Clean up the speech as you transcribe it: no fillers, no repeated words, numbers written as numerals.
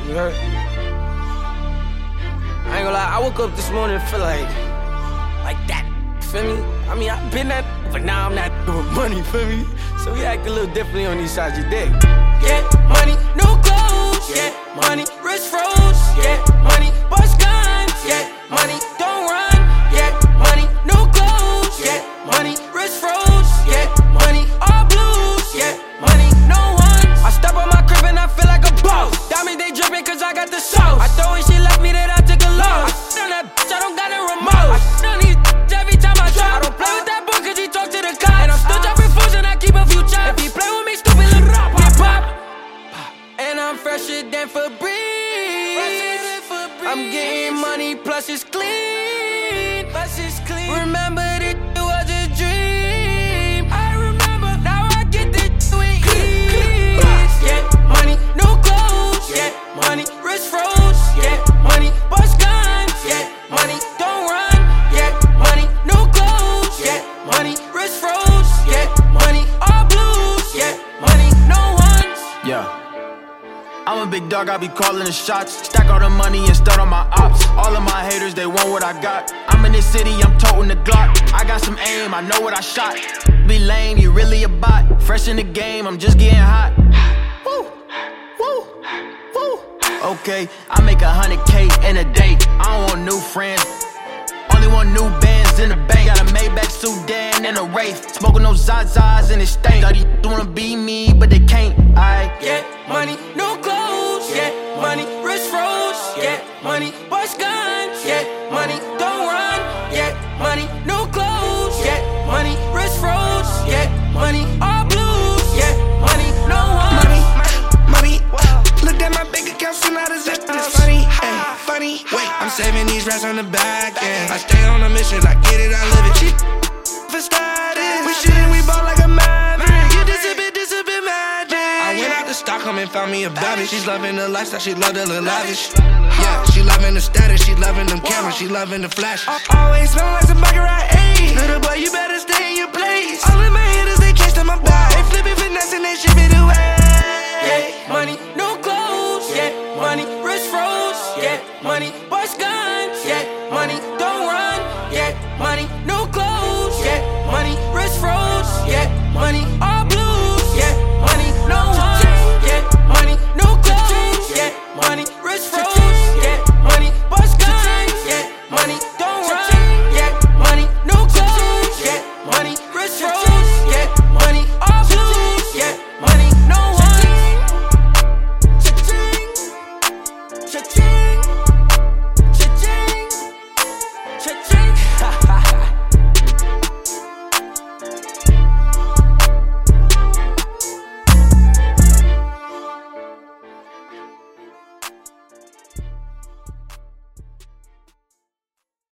You heard? I ain't gonna lie, I woke up this morning and feel like that. Feel me? I mean, I've been that, but now I'm not doing money, feel me? So we act a little differently on these sides of your day. Get money, new clothes. Get money, wrist froze. Get money, bust guns. Get money, don't run. Get money, new clothes. Get money, wrist froze. Get money, all blues. Get money, no ones. I step on my crib and I feel like a boss. Diamonds they drippin' cause I got the sauce. I thought when she left me that I took a loss. I on that bitch, I don't got no remote. I on these every time I drop. I don't play with that boy cause he talk to the cops. And I'm still dropping fools and I keep a few chops. If he play with me, stupid little rap, pop. And I'm fresher than Febreze. I'm getting money plus it's clean. Remember that it was a dream. I remember, now I get the with ease. Get money, new clothes. Get money, wrist froze. Get money, bust guns. Get money, don't run. Get money, new clothes. Get money, wrist froze. Get money, all blues. Get money, no ones. Yeah. I'm a big dog, I be calling the shots. Stack all the money and start on my ops. All of my haters, they want what I got. I'm in this city, I'm toting the Glock. I got some aim, I know what I shot. Be lame, you really a bot. Fresh in the game, I'm just getting hot. Woo, woo, woo. Okay, I make 100K in a day. I don't want new friends, only want new bands in the bank. Got a Maybach Sudan and a Wraith. Smoking those Zazas and it stank. All these wanna be me, but they can't. I get money, new clothes. Get money, wrist froze. Get money, bust guns. Get money, don't run. Get money, new clothes. Get money, wrist froze. Get money, all blues. Get money, no one. Money. Looked at my bank account, so now it's funny. Ay, funny. Wait, I'm saving these rats on the back end. I stay on a mission, I get it, I live it. She for started. We shit and we ball like a maverick. You disappear magic. I went out to Stockholm and found me a baddie. She's loving the lifestyle, she love the little lavish. Yeah, she loving the status, she loving them cameras, she loving the flash. Always smelling like some baccarat, ayy. Little boy, you better stay in your place. All of my hitters, they catch to my back. They flipping finesse and they ship it away. Yeah, money.